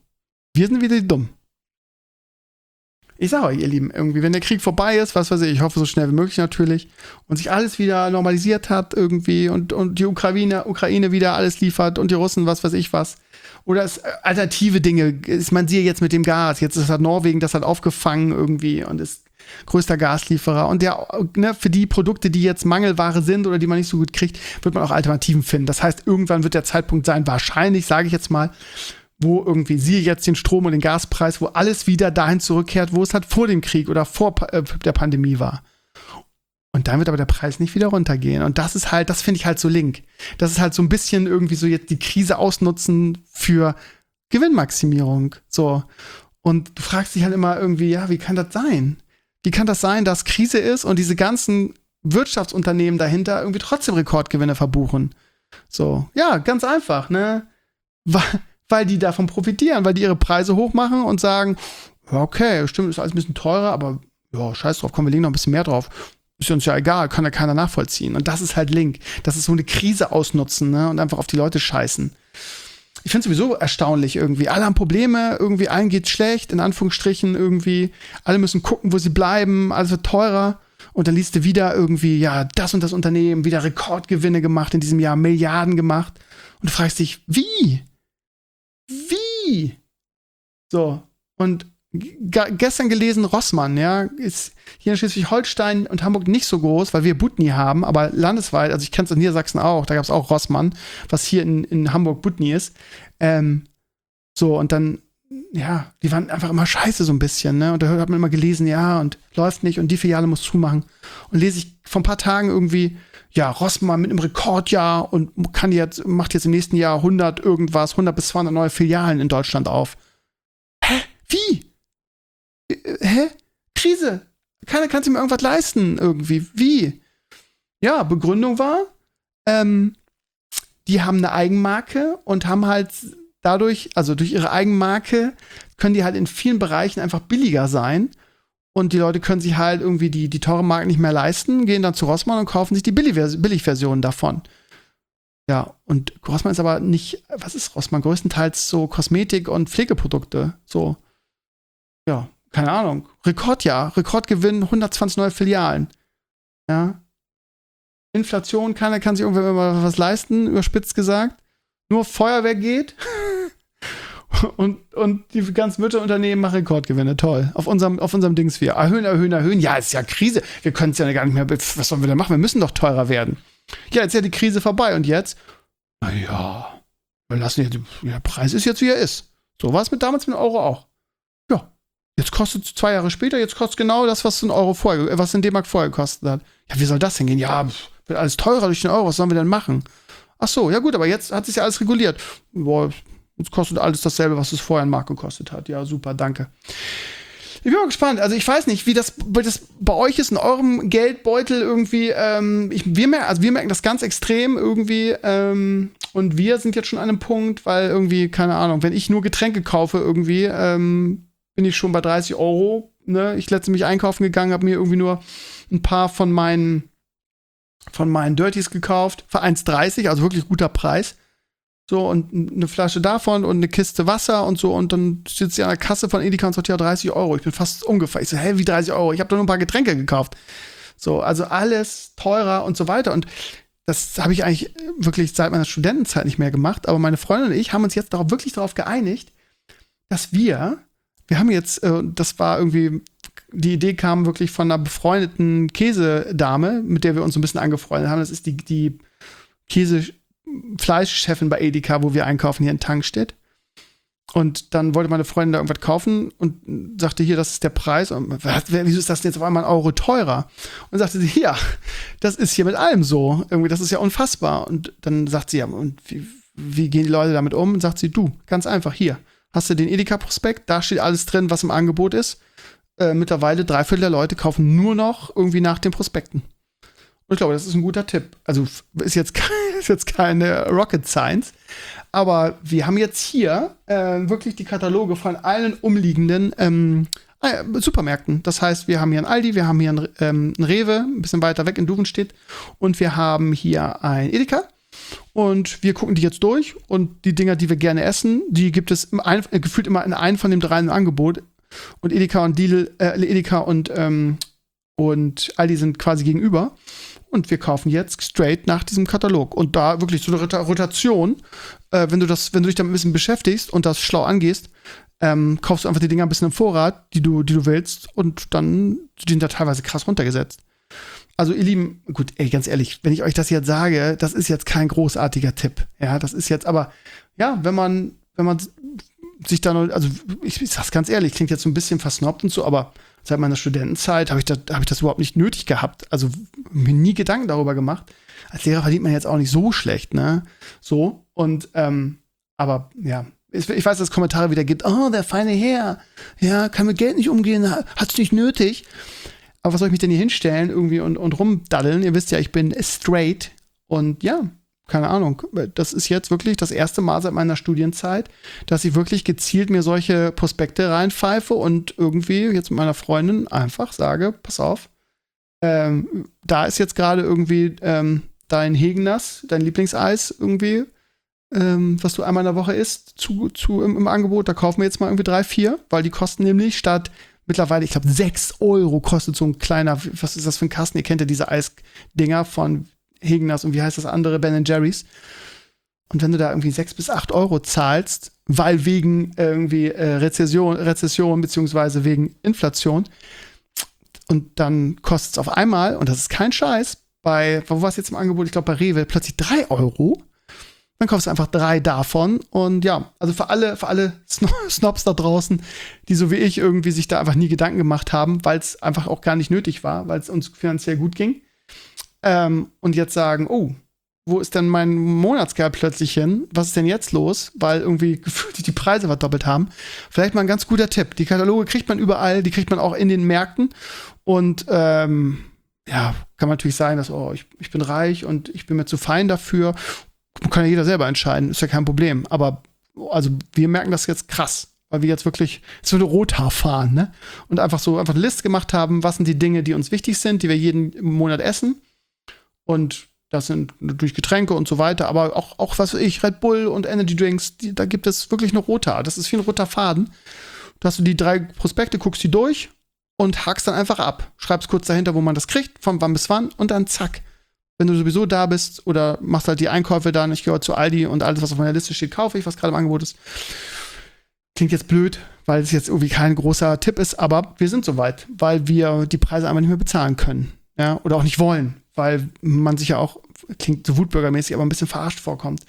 Ich sage euch, ihr Lieben, irgendwie, wenn der Krieg vorbei ist, was weiß ich hoffe so schnell wie möglich natürlich, und sich alles wieder normalisiert hat irgendwie und die Ukraine wieder alles liefert und die Russen, was weiß ich was. Oder es alternative Dinge, man sieht jetzt mit dem Gas, jetzt ist halt Norwegen das hat aufgefangen irgendwie und ist größter Gaslieferer. Und für die Produkte, die jetzt Mangelware sind oder die man nicht so gut kriegt, wird man auch Alternativen finden. Das heißt, irgendwann wird der Zeitpunkt sein, wahrscheinlich, sage ich jetzt mal, wo irgendwie siehe jetzt den Strom- und den Gaspreis, wo alles wieder dahin zurückkehrt, wo es halt vor dem Krieg oder vor der Pandemie war. Und dann wird aber der Preis nicht wieder runtergehen. Und das ist halt, das finde ich halt so link. Das ist halt so ein bisschen irgendwie so jetzt die Krise ausnutzen für Gewinnmaximierung. So. Und du fragst dich halt immer irgendwie, ja, wie kann das sein? Wie kann das sein, dass Krise ist und diese ganzen Wirtschaftsunternehmen dahinter irgendwie trotzdem Rekordgewinne verbuchen? So, ja, ganz einfach, ne? Weil die davon profitieren, weil die ihre Preise hochmachen und sagen, ja, okay, stimmt, ist alles ein bisschen teurer, aber ja, scheiß drauf, komm, wir legen noch ein bisschen mehr drauf. Ist uns ja egal, kann ja keiner nachvollziehen. Und das ist halt Link. Das ist so eine Krise ausnutzen, ne? Und einfach auf die Leute scheißen. Ich finde es sowieso erstaunlich irgendwie. Alle haben Probleme, irgendwie allen geht's schlecht, in Anführungsstrichen irgendwie. Alle müssen gucken, wo sie bleiben, alles wird teurer. Und dann liest du wieder irgendwie, ja, das und das Unternehmen, wieder Rekordgewinne gemacht in diesem Jahr, Milliarden gemacht. Und du fragst dich, wie? So, und gestern gelesen, Rossmann, ja, ist hier in Schleswig-Holstein und Hamburg nicht so groß, weil wir Butni haben, aber landesweit, also ich kenne es in Niedersachsen auch, da gab es auch Rossmann, was hier in Hamburg Butni ist. So, und dann ja, die waren einfach immer scheiße so ein bisschen, ne? Und da hat man immer gelesen, ja, und läuft nicht und die Filiale muss zumachen. Und lese ich vor ein paar Tagen irgendwie, ja, Rossmann mit einem Rekordjahr und macht jetzt im nächsten Jahr 100 bis 200 neue Filialen in Deutschland auf. Hä? Wie? Hä? Krise. Keiner kann sich mir irgendwas leisten irgendwie. Wie? Ja, Begründung war, die haben eine Eigenmarke und haben halt dadurch, also durch ihre Eigenmarke, können die halt in vielen Bereichen einfach billiger sein. Und die Leute können sich halt irgendwie die teuren Marken nicht mehr leisten, gehen dann zu Rossmann und kaufen sich die Billigversion davon. Ja, und Rossmann ist aber nicht, was ist Rossmann? Größtenteils so Kosmetik und Pflegeprodukte. So, ja, keine Ahnung. Rekordgewinn, 120 neue Filialen. Ja. Inflation, keiner kann sich irgendwann mal was leisten, überspitzt gesagt. Nur Feuerwehr geht. und die ganzen Mütterunternehmen machen Rekordgewinne. Toll. Auf unserem Dings wir. Erhöhen. Ja, ist ja Krise. Wir können es ja gar nicht mehr. Was sollen wir denn machen? Wir müssen doch teurer werden. Ja, jetzt ist ja die Krise vorbei. Und jetzt? Naja, wir lassen jetzt, der Preis ist jetzt, wie er ist. So war es damals mit Euro auch. Ja. Jetzt kostet es 2 Jahre später, jetzt kostet genau das, was was in D-Mark vorher gekostet hat. Ja, wie soll das hingehen? Ja, wird alles teurer durch den Euro, was sollen wir denn machen? Ach so, ja gut, aber jetzt hat sich ja alles reguliert. Boah, jetzt kostet alles dasselbe, was es vorher in Mark gekostet hat. Ja, super, danke. Ich bin mal gespannt. Also ich weiß nicht, wie das bei euch ist, in eurem Geldbeutel irgendwie. Wir merken das ganz extrem irgendwie. Und wir sind jetzt schon an einem Punkt, weil irgendwie, keine Ahnung, wenn ich nur Getränke kaufe irgendwie, bin ich schon bei 30 Euro. Ne? Ich letztens mich einkaufen gegangen, habe mir irgendwie nur ein paar von meinen Dirties gekauft für 1,30, also wirklich guter Preis. So, und eine Flasche davon und eine Kiste Wasser und so. Und dann sitzt sie an der Kasse von Edeka und sagt, ja, 30 Euro. Ich bin fast umgefallen. Ich so, hä, wie 30 Euro? Ich habe doch nur ein paar Getränke gekauft. So, also alles teurer und so weiter. Und das habe ich eigentlich wirklich seit meiner Studentenzeit nicht mehr gemacht. Aber meine Freundin und ich haben uns jetzt wirklich darauf geeinigt, dass wir haben jetzt, das war irgendwie, die Idee kam wirklich von einer befreundeten Käsedame, mit der wir uns so ein bisschen angefreundet haben. Das ist die Fleischchefin bei Edeka, wo wir einkaufen, hier in Tankstedt. Und dann wollte meine Freundin da irgendwas kaufen und sagte, hier, das ist der Preis. Und wieso ist das denn jetzt auf einmal 1 Euro teurer? Und sagte sie, ja, das ist hier mit allem so. Irgendwie, das ist ja unfassbar. Und dann sagt sie, ja, und wie gehen die Leute damit um? Und sagt sie, du, ganz einfach, hier, hast du den Edeka-Prospekt, da steht alles drin, was im Angebot ist. Mittlerweile 3/4 der Leute kaufen nur noch irgendwie nach den Prospekten. Und ich glaube, das ist ein guter Tipp. Also ist jetzt keine Rocket Science, aber wir haben jetzt hier wirklich die Kataloge von allen umliegenden Supermärkten. Das heißt, wir haben hier einen Aldi, wir haben hier einen Rewe, ein bisschen weiter weg in Duvenstedt, und wir haben hier ein Edeka. Und wir gucken die jetzt durch, und die Dinger, die wir gerne essen, die gibt es gefühlt immer in einem von den 3 im Angebot. Und Edeka und Lidl, Edeka und Aldi sind quasi gegenüber. Und wir kaufen jetzt straight nach diesem Katalog. Und da wirklich so eine Rotation, wenn du dich damit ein bisschen beschäftigst und das schlau angehst, kaufst du einfach die Dinger ein bisschen im Vorrat, die du willst, und dann die sind da teilweise krass runtergesetzt. Also ihr Lieben, gut, ey, ganz ehrlich, wenn ich euch das jetzt sage, das ist jetzt kein großartiger Tipp. Ja, das ist jetzt aber, ja, wenn man sich dann, also ich sag's ganz ehrlich, klingt jetzt so ein bisschen versnobbt und so, aber seit meiner Studentenzeit habe ich das überhaupt nicht nötig gehabt. Also mir nie Gedanken darüber gemacht. Als Lehrer verdient man jetzt auch nicht so schlecht, ne? So, und, aber ja, ich weiß, dass es Kommentare wieder gibt, oh, der feine Herr, ja, kann mit Geld nicht umgehen, hat's nicht nötig. Aber was soll ich mich denn hier hinstellen irgendwie und rumdaddeln? Ihr wisst ja, ich bin straight, und ja, keine Ahnung. Das ist jetzt wirklich das erste Mal seit meiner Studienzeit, dass ich wirklich gezielt mir solche Prospekte reinpfeife und irgendwie jetzt mit meiner Freundin einfach sage, pass auf, da ist jetzt gerade irgendwie dein Hegeners, dein Lieblingseis irgendwie, was du einmal in der Woche isst, im Angebot. Da kaufen wir jetzt mal irgendwie 3, 4, weil die kosten nämlich statt mittlerweile, ich glaube, 6 Euro kostet so ein kleiner, was ist das für ein Kasten? Ihr kennt ja diese Eisdinger von Hegeners und wie heißt das andere? Ben & Jerry's. Und wenn du da irgendwie 6 bis 8 Euro zahlst, weil wegen irgendwie Rezession beziehungsweise wegen Inflation, und dann kostet es auf einmal, und das ist kein Scheiß, wo war es jetzt im Angebot? Ich glaube bei Rewe plötzlich 3 Euro. dann kaufst du einfach 3 davon. Und ja, also für alle Snobs da draußen, die so wie ich irgendwie sich da einfach nie Gedanken gemacht haben, weil es einfach auch gar nicht nötig war, weil es uns finanziell gut ging. Und jetzt sagen, oh, wo ist denn mein Monatsgeld plötzlich hin? Was ist denn jetzt los? Weil irgendwie gefühlt die Preise verdoppelt haben. Vielleicht mal ein ganz guter Tipp. Die Kataloge kriegt man überall, die kriegt man auch in den Märkten. Und ja, kann man natürlich sagen, dass ich bin reich und ich bin mir zu fein dafür. Kann ja jeder selber entscheiden, ist ja kein Problem. Aber also wir merken das jetzt krass, weil wir jetzt wirklich so eine Rothaar fahren, ne? Und einfach eine Liste gemacht haben, was sind die Dinge, die uns wichtig sind, die wir jeden Monat essen. Und das sind durch Getränke und so weiter, aber auch was weiß ich, Red Bull und Energy Drinks, da gibt es wirklich eine Rothaar. Das ist wie ein roter Faden. Da hast du die 3 Prospekte, guckst die durch und hakst dann einfach ab. Schreibst kurz dahinter, wo man das kriegt, von wann bis wann und dann zack. Wenn du sowieso da bist oder machst halt die Einkäufe dann, ich gehe zu Aldi und alles, was auf meiner Liste steht, kaufe ich, was gerade im Angebot ist. Klingt jetzt blöd, weil es jetzt irgendwie kein großer Tipp ist, aber wir sind soweit, weil wir die Preise einfach nicht mehr bezahlen können. Ja, oder auch nicht wollen, weil man sich ja auch, klingt so wutbürgermäßig, aber ein bisschen verarscht vorkommt.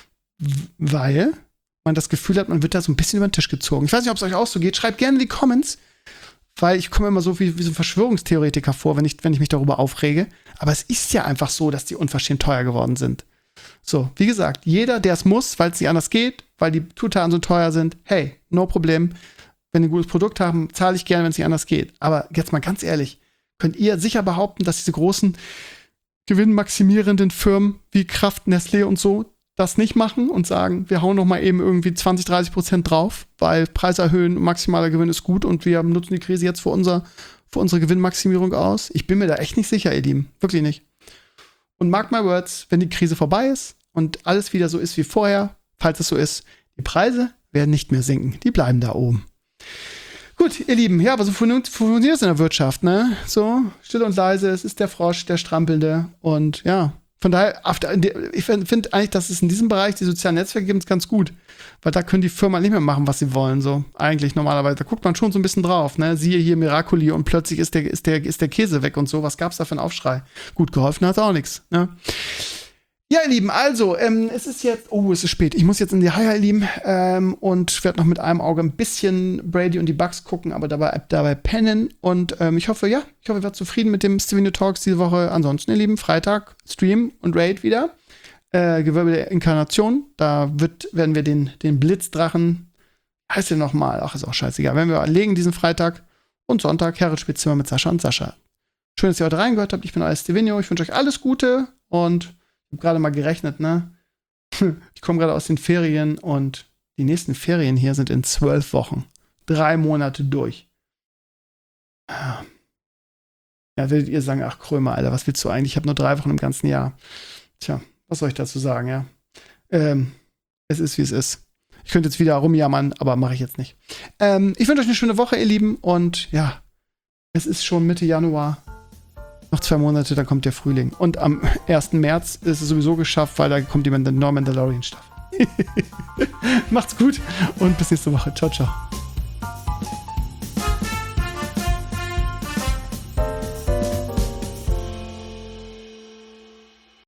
Weil man das Gefühl hat, man wird da so ein bisschen über den Tisch gezogen. Ich weiß nicht, ob es euch auch so geht. Schreibt gerne in die Comments, weil ich komme immer so wie so ein Verschwörungstheoretiker vor, wenn ich mich darüber aufrege. Aber es ist ja einfach so, dass die unverschämt teuer geworden sind. So, wie gesagt, jeder, der es muss, weil es nicht anders geht, weil die Zutaten so teuer sind, hey, no problem. Wenn die ein gutes Produkt haben, zahle ich gerne, wenn es nicht anders geht. Aber jetzt mal ganz ehrlich, könnt ihr sicher behaupten, dass diese großen gewinnmaximierenden Firmen wie Kraft, Nestlé und so das nicht machen und sagen, wir hauen noch mal eben irgendwie 20-30% drauf, weil Preis erhöhen, maximaler Gewinn ist gut und wir nutzen die Krise jetzt für unsere Gewinnmaximierung aus? Ich bin mir da echt nicht sicher, ihr Lieben. Wirklich nicht. Und mark my words, wenn die Krise vorbei ist und alles wieder so ist wie vorher, falls es so ist, die Preise werden nicht mehr sinken. Die bleiben da oben. Gut, ihr Lieben, ja, aber so funktioniert es in der Wirtschaft, ne? So, still und leise, es ist der Frosch, der Strampelnde und ja, von daher, ich finde eigentlich, dass es in diesem Bereich die sozialen Netzwerke gibt, ganz gut, weil da können die Firmen nicht mehr machen, was sie wollen, so, eigentlich normalerweise, da guckt man schon so ein bisschen drauf, ne? Siehe hier Miracoli und plötzlich ist der Käse weg und so, was gab's da für einen Aufschrei? Gut, geholfen hat auch nichts, ne? Ja, ihr Lieben, also, es ist jetzt, es ist spät. Ich muss jetzt in die Haie, ihr Lieben, und werde noch mit einem Auge ein bisschen Brady und die Bugs gucken, aber dabei pennen. Und ich hoffe, ihr werdet zufrieden mit dem Stevenio Talks diese Woche. Ansonsten, ihr Lieben, Freitag, Stream und Raid wieder. Gewölbe der Inkarnation. Da werden wir den Blitzdrachen, heißt der nochmal, ach, ist auch scheißegal, werden wir legen diesen Freitag und Sonntag, Herrenspielzimmer mit Sascha und Sascha. Schön, dass ihr heute reingehört habt. Ich bin euer Stevenio. Ich wünsche euch alles Gute und ich habe gerade mal gerechnet, ne? Ich komme gerade aus den Ferien und die nächsten Ferien hier sind in 12 Wochen. 3 Monate durch. Ja, werdet ihr sagen, ach Krömer, Alter, was willst du eigentlich? Ich habe nur 3 Wochen im ganzen Jahr. Tja, was soll ich dazu sagen, ja? Es ist, wie es ist. Ich könnte jetzt wieder rumjammern, aber mache ich jetzt nicht. Ich wünsche euch eine schöne Woche, ihr Lieben. Und ja, es ist schon Mitte Januar. Noch 2 Monate, dann kommt der Frühling. Und am 1. März ist es sowieso geschafft, weil da kommt die neue Mandalorian-Staffel. Macht's gut und bis nächste Woche. Ciao, ciao.